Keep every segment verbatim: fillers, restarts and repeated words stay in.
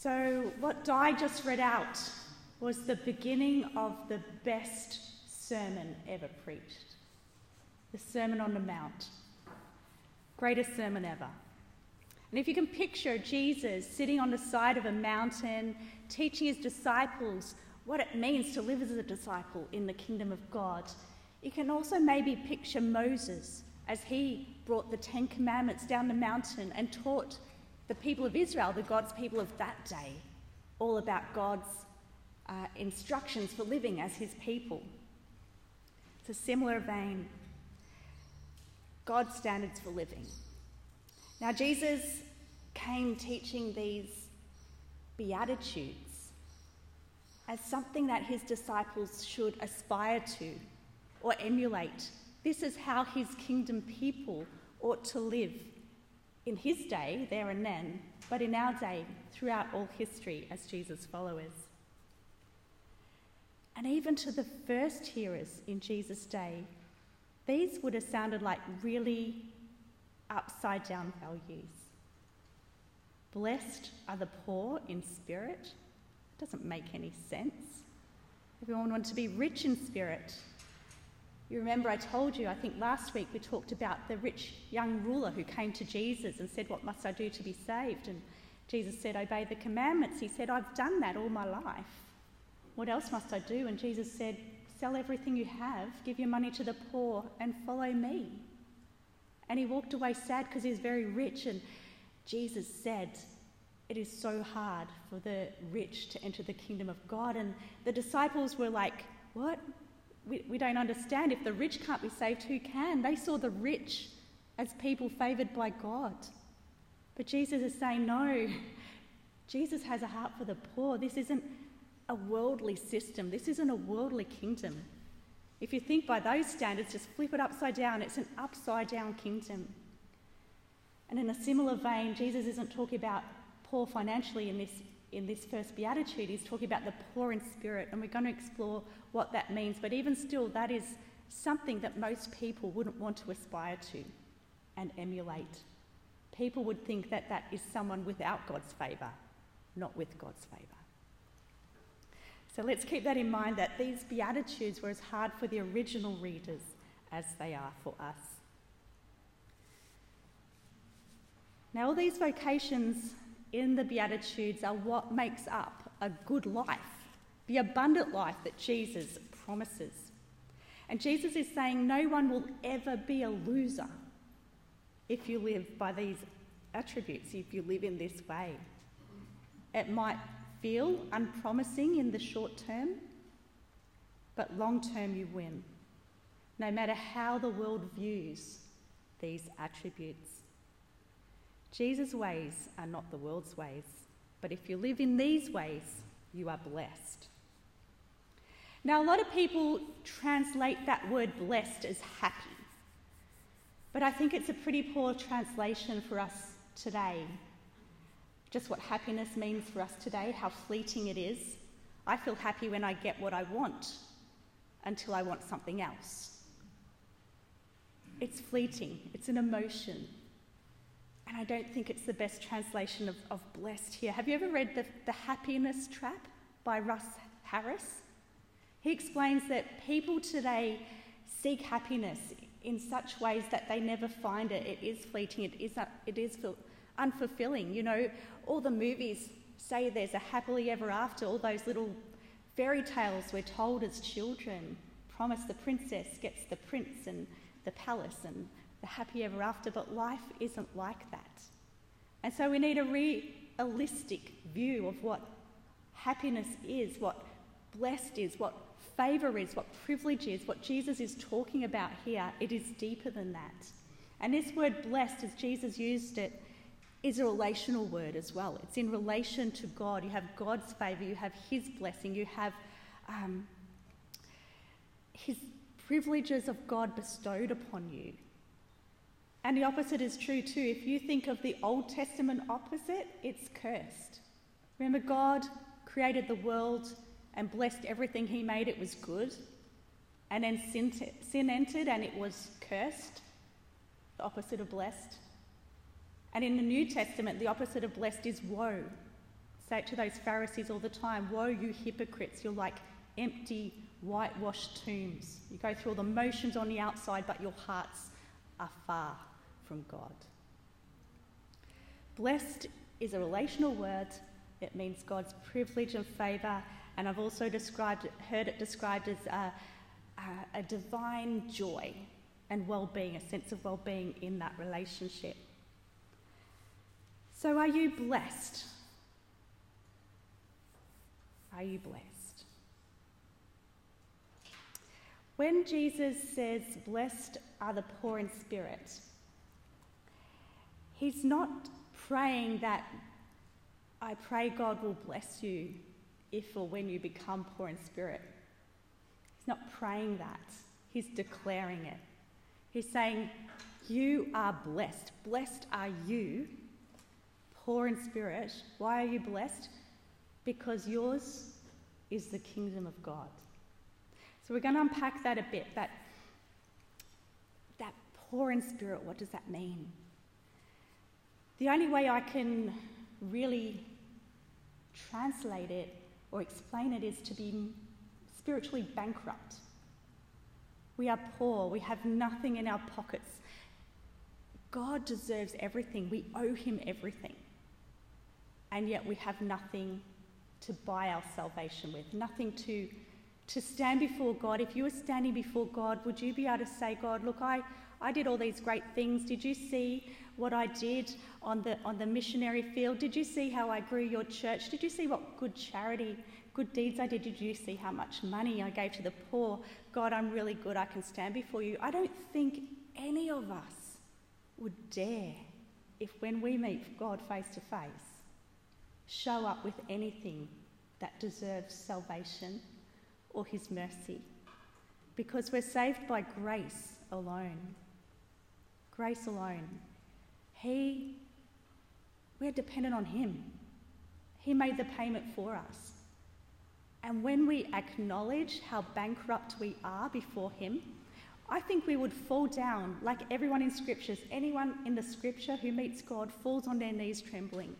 So what Di just read out was the beginning of the best sermon ever preached. The Sermon on the Mount. Greatest sermon ever. And if you can picture Jesus sitting on the side of a mountain, teaching his disciples what it means to live as a disciple in the kingdom of God, you can also maybe picture Moses as he brought the Ten Commandments down the mountain and taught the people of Israel, the God's people of that day, all about God's uh, instructions for living as his people. It's a similar vein. God's standards for living. Now, Jesus came teaching these Beatitudes as something that his disciples should aspire to or emulate. This is how his kingdom people ought to live in his day, there and then, but in our day, throughout all history as Jesus' followers. And even to the first hearers in Jesus' day, these would have sounded like really upside down values. Blessed are the poor in spirit. Doesn't make any sense. Everyone wants to be rich in spirit. You remember I told you, I think last week we talked about the rich young ruler who came to Jesus and said, "What must I do to be saved?" And Jesus said, "Obey the commandments." He said, "I've done that all my life. What else must I do?" And Jesus said, "Sell everything you have, give your money to the poor, and follow me." And he walked away sad because he was very rich. And Jesus said, "It is so hard for the rich to enter the kingdom of God." And the disciples were like, "What? We, we don't understand. If the rich can't be saved, who can?" They saw the rich as people favoured by God. But Jesus is saying, no, Jesus has a heart for the poor. This isn't a worldly system. This isn't a worldly kingdom. If you think by those standards, just flip it upside down. It's an upside down kingdom. And in a similar vein, Jesus isn't talking about poor financially in this in this first beatitude. He's talking about the poor in spirit, and we're going to explore what that means. But even still, that is something that most people wouldn't want to aspire to and emulate. People would think that that is someone without God's favour, not with God's favour. So let's keep that in mind, that these beatitudes were as hard for the original readers as they are for us. Now, all these vocations in the Beatitudes are what makes up a good life, the abundant life that Jesus promises. And Jesus is saying no one will ever be a loser if you live by these attributes, if you live in this way. It might feel unpromising in the short term, but long term you win, no matter how the world views these attributes. Jesus' ways are not the world's ways, but if you live in these ways, you are blessed. Now, a lot of people translate that word blessed as happy, but I think it's a pretty poor translation for us today. Just what happiness means for us today, how fleeting it is. I feel happy when I get what I want until I want something else. It's fleeting, it's an emotion. And I don't think it's the best translation of, of blessed here. Have you ever read the, the Happiness Trap by Russ Harris? He explains that people today seek happiness in such ways that they never find it. It is fleeting, it is, it is unfulfilling. You know, all the movies say there's a happily ever after, all those little fairy tales we're told as children promise the princess gets the prince and the palace and the happy ever after, but life isn't like that. And so we need a realistic view of what happiness is, what blessed is, what favour is, what privilege is, what Jesus is talking about here. It is deeper than that. And this word blessed, as Jesus used it, is a relational word as well. It's in relation to God. You have God's favour, you have his blessing, you have um, his privileges of God bestowed upon you. And the opposite is true too. If you think of the Old Testament opposite, it's cursed. Remember, God created the world and blessed everything he made. It was good. And then sin, t- sin entered and it was cursed, the opposite of blessed. And in the New Testament, the opposite of blessed is woe. say it to those Pharisees all the time, woe you hypocrites, you're like empty, whitewashed tombs. You go through all the motions on the outside, but your hearts are far from God. Blessed is a relational word. It means God's privilege and favour, and I've also described it, heard it described as a, a, a divine joy and well-being, a sense of well-being in that relationship. So are you blessed? Are you blessed? When Jesus says, blessed are the poor in spirit, he's not praying that, I pray God will bless you if or when you become poor in spirit. He's not praying that. He's declaring it. He's saying, you are blessed. Blessed are you, poor in spirit. Why are you blessed? Because yours is the kingdom of God. So we're going to unpack that a bit, that, that poor in spirit, what does that mean? The only way I can really translate it or explain it is to be spiritually bankrupt. We are poor, we have nothing in our pockets. God deserves everything, we owe him everything. And yet we have nothing to buy our salvation with, nothing to to stand before God. If you were standing before God, would you be able to say, God, look, I, I did all these great things. Did you see what I did on the on the missionary field? Did you see how I grew your church? Did you see what good charity, good deeds I did? Did you see how much money I gave to the poor? God, I'm really good. I can stand before you. I don't think any of us would dare, if when we meet God face to face, show up with anything that deserves salvation or his mercy, because we're saved by grace alone. Grace alone. He, we're dependent on him. He made the payment for us. And when we acknowledge how bankrupt we are before him, I think we would fall down like everyone in scriptures. Anyone in the scripture who meets God falls on their knees trembling,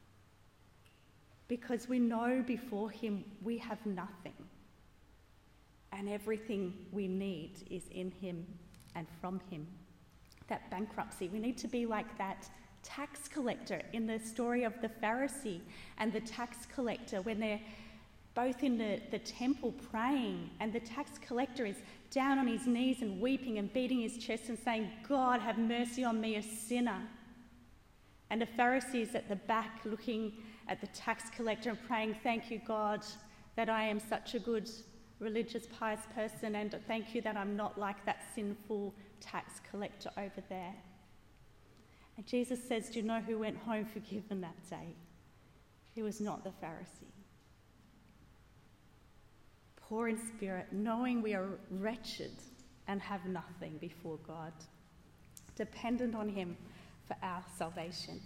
because we know before him we have nothing. And everything we need is in him and from him. That bankruptcy, we need to be like that tax collector in the story of the Pharisee and the tax collector when they're both in the, the temple praying, and the tax collector is down on his knees and weeping and beating his chest and saying, God, have mercy on me, a sinner. And the Pharisee is at the back looking at the tax collector and praying, thank you, God, that I am such a good religious, pious person, and thank you that I'm not like that sinful tax collector over there. And Jesus says, do you know who went home forgiven that day? It was not the Pharisee. Poor in spirit, knowing we are wretched and have nothing before God, dependent on him for our salvation.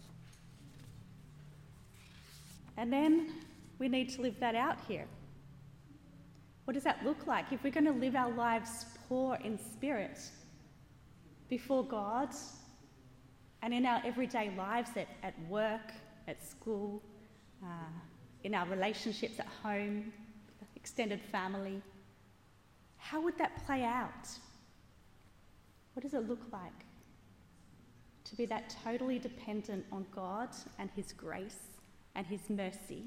And then we need to live that out here. What does that look like? If we're going to live our lives poor in spirit before God and in our everyday lives at, at work, at school, uh, in our relationships at home, extended family, how would that play out? What does it look like to be that totally dependent on God and his grace and his mercy?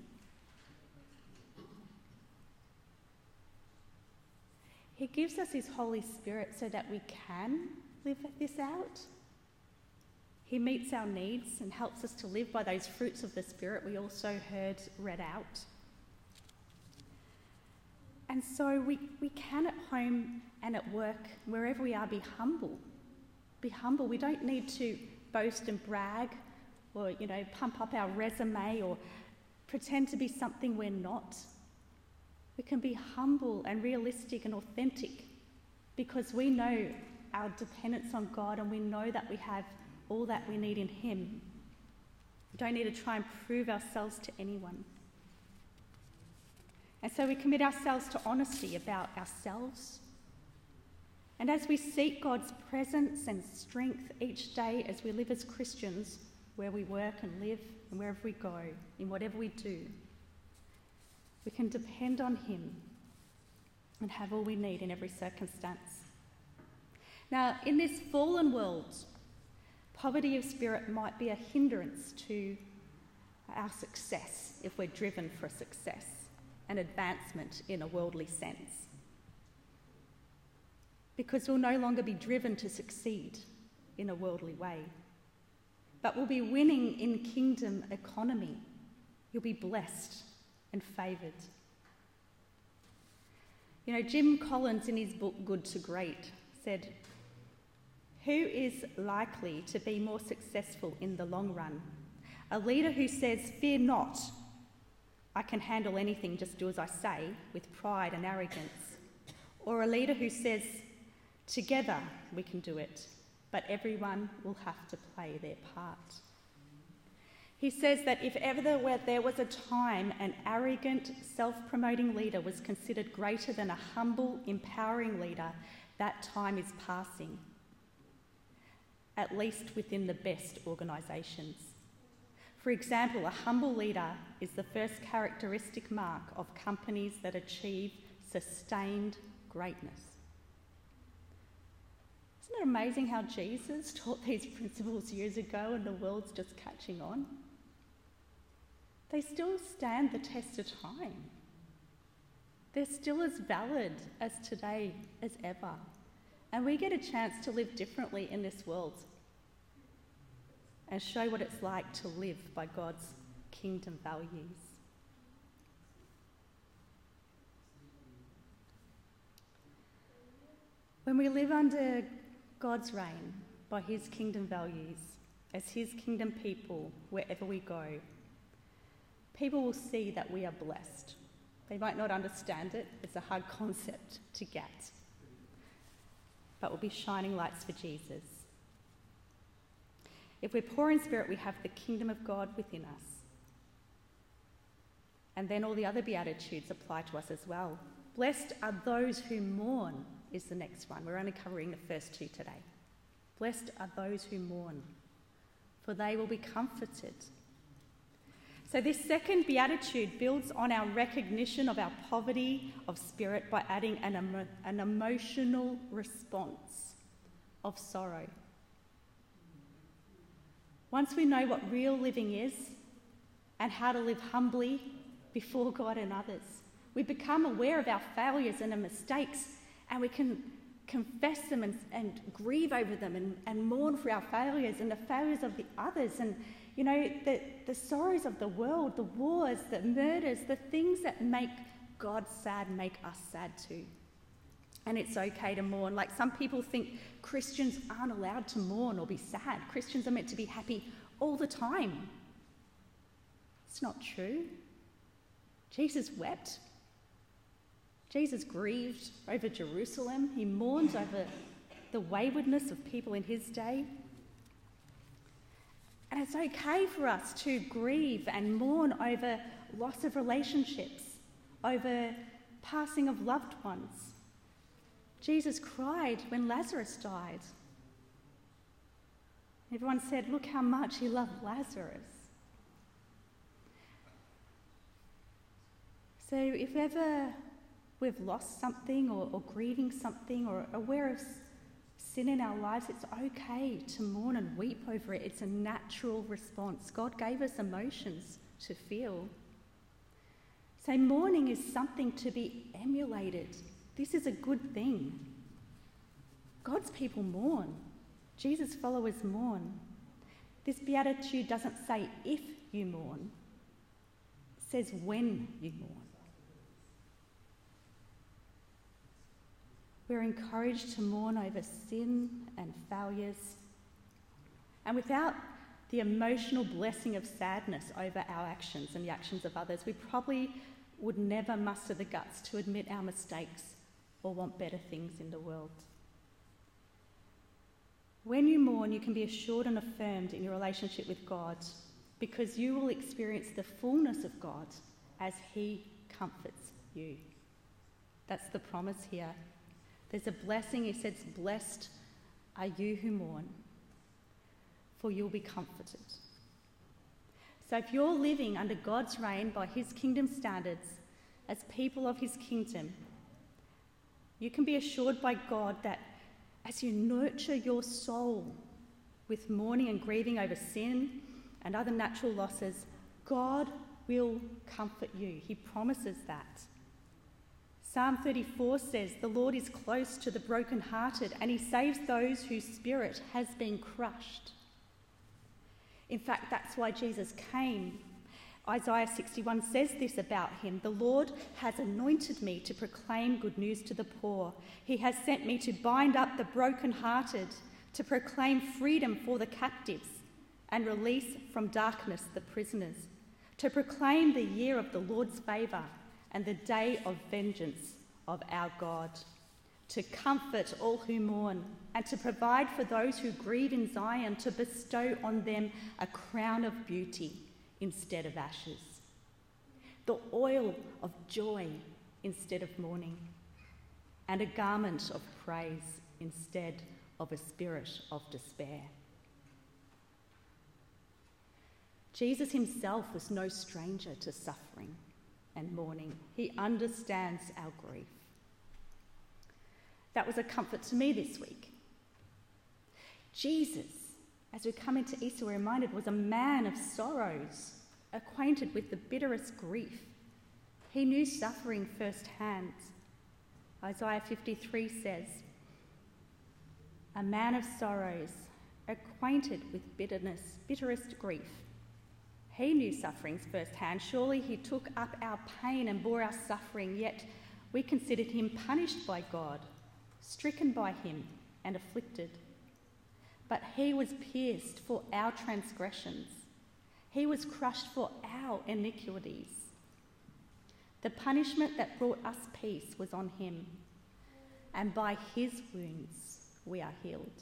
He gives us his Holy Spirit so that we can live this out. He meets our needs and helps us to live by those fruits of the Spirit we also heard read out. And so we, we can at home and at work, wherever we are, be humble. Be humble. We don't need to boast and brag or, you know, pump up our resume or pretend to be something we're not. We can be humble and realistic and authentic because we know our dependence on God and we know that we have all that we need in him. We don't need to try and prove ourselves to anyone. And so we commit ourselves to honesty about ourselves. And as we seek God's presence and strength each day as we live as Christians, where we work and live and wherever we go, in whatever we do. We can depend on him and have all we need in every circumstance. Now, in this fallen world, poverty of spirit might be a hindrance to our success if we're driven for success and advancement in a worldly sense. Because we'll no longer be driven to succeed in a worldly way, but we'll be winning in kingdom economy. You'll be blessed and favoured. You know, Jim Collins in his book Good to Great said, "Who is likely to be more successful in the long run? A leader who says, 'Fear not, I can handle anything, just do as I say,' with pride and arrogance, or a leader who says, 'Together we can do it, but everyone will have to play their part.'" He says that if ever there was a time an arrogant, self-promoting leader was considered greater than a humble, empowering leader, that time is passing, at least within the best organisations. For example, a humble leader is the first characteristic mark of companies that achieve sustained greatness. Isn't it amazing how Jesus taught these principles years ago and the world's just catching on? They still stand the test of time. They're still as valid as today as ever. And we get a chance to live differently in this world and show what it's like to live by God's kingdom values. When we live under God's reign by his kingdom values, as his kingdom people, wherever we go, people will see that we are blessed. They might not understand it, it's a hard concept to get, but we'll be shining lights for Jesus. If we're poor in spirit, we have the kingdom of God within us. And then all the other Beatitudes apply to us as well. Blessed are those who mourn is the next one. We're only covering the first two today. Blessed are those who mourn, for they will be comforted. So this second beatitude builds on our recognition of our poverty of spirit by adding an, emo- an emotional response of sorrow. Once we know what real living is and how to live humbly before God and others, we become aware of our failures and our mistakes, and we can confess them and, and grieve over them and, and mourn for our failures and the failures of the others. And you know, the, the sorrows of the world, the wars, the murders, the things that make God sad make us sad too. And it's okay to mourn. Like, some people think Christians aren't allowed to mourn or be sad. Christians are meant to be happy all the time. It's not true. Jesus wept. Jesus grieved over Jerusalem. He mourned over the waywardness of people in his day. And it's okay for us to grieve and mourn over loss of relationships, over passing of loved ones. Jesus cried when Lazarus died. Everyone said, "Look how much he loved Lazarus." So if ever we've lost something or, or grieving something or aware of sin in our lives, it's okay to mourn and weep over it. It's a natural response. God gave us emotions to feel. So mourning is something to be emulated. This is a good thing. God's people mourn. Jesus' followers mourn. This beatitude doesn't say if you mourn. It says when you mourn. We're encouraged to mourn over sin and failures. And without the emotional blessing of sadness over our actions and the actions of others, we probably would never muster the guts to admit our mistakes or want better things in the world. When you mourn, you can be assured and affirmed in your relationship with God, because you will experience the fullness of God as he comforts you. That's the promise here. There's a blessing. He says, "Blessed are you who mourn, for you'll be comforted." So if you're living under God's reign by his kingdom standards as people of his kingdom, you can be assured by God that as you nurture your soul with mourning and grieving over sin and other natural losses, God will comfort you. He promises that. Psalm thirty-four says, "The Lord is close to the brokenhearted, and he saves those whose spirit has been crushed." In fact, that's why Jesus came. Isaiah sixty-one says this about him: "The Lord has anointed me to proclaim good news to the poor. He has sent me to bind up the brokenhearted, to proclaim freedom for the captives and release from darkness the prisoners, to proclaim the year of the Lord's favour and the day of vengeance of our God, to comfort all who mourn and to provide for those who grieve in Zion, to bestow on them a crown of beauty instead of ashes, the oil of joy instead of mourning, and a garment of praise instead of a spirit of despair." Jesus himself was no stranger to suffering and mourning. He understands our grief. That was a comfort to me this week. Jesus, as we come into Easter, we're reminded, was a man of sorrows, acquainted with the bitterest grief. He knew suffering firsthand. Isaiah fifty-three says, "A man of sorrows, acquainted with bitterness, bitterest grief." He knew sufferings firsthand. Surely he took up our pain and bore our suffering, yet we considered him punished by God, stricken by him and afflicted. But he was pierced for our transgressions. He was crushed for our iniquities. The punishment that brought us peace was on him, and by his wounds we are healed.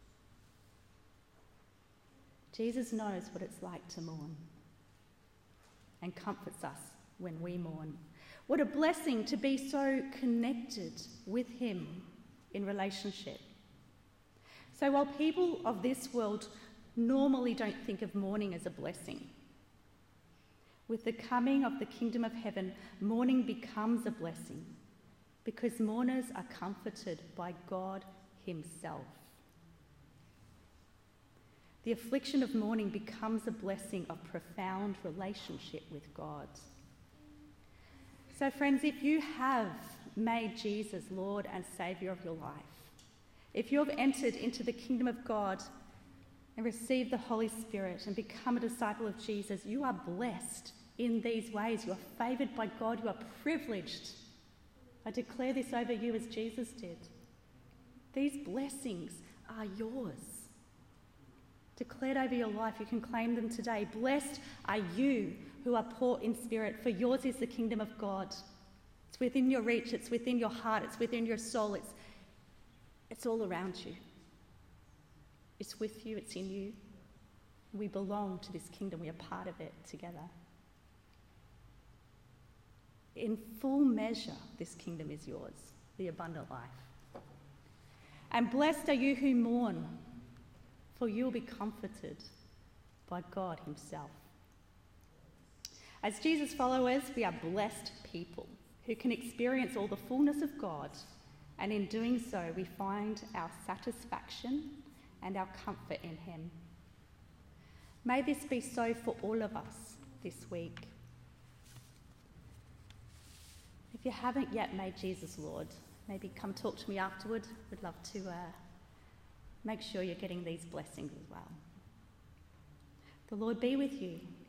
Jesus knows what it's like to mourn and comforts us when we mourn. What a blessing to be so connected with him in relationship. So while people of this world normally don't think of mourning as a blessing, with the coming of the kingdom of heaven, mourning becomes a blessing because mourners are comforted by God himself. The affliction of mourning becomes a blessing of profound relationship with God. So friends, if you have made Jesus Lord and Saviour of your life, if you have entered into the kingdom of God and received the Holy Spirit and become a disciple of Jesus, you are blessed in these ways. You are favoured by God. You are privileged. I declare this over you as Jesus did. These blessings are yours. Declared over your life, you can claim them today. Blessed are you who are poor in spirit, for yours is the kingdom of God. It's within your reach, it's within your heart, it's within your soul, it's, it's all around you. It's with you, it's in you. We belong to this kingdom, we are part of it together. In full measure, this kingdom is yours, the abundant life. And blessed are you who mourn, for you will be comforted by God himself. As Jesus followers, we are blessed people who can experience all the fullness of God, and in doing so, we find our satisfaction and our comfort in him. May this be so for all of us this week. If you haven't yet made Jesus Lord, maybe come talk to me afterward. We'd love to uh, make sure you're getting these blessings as well. The Lord be with you.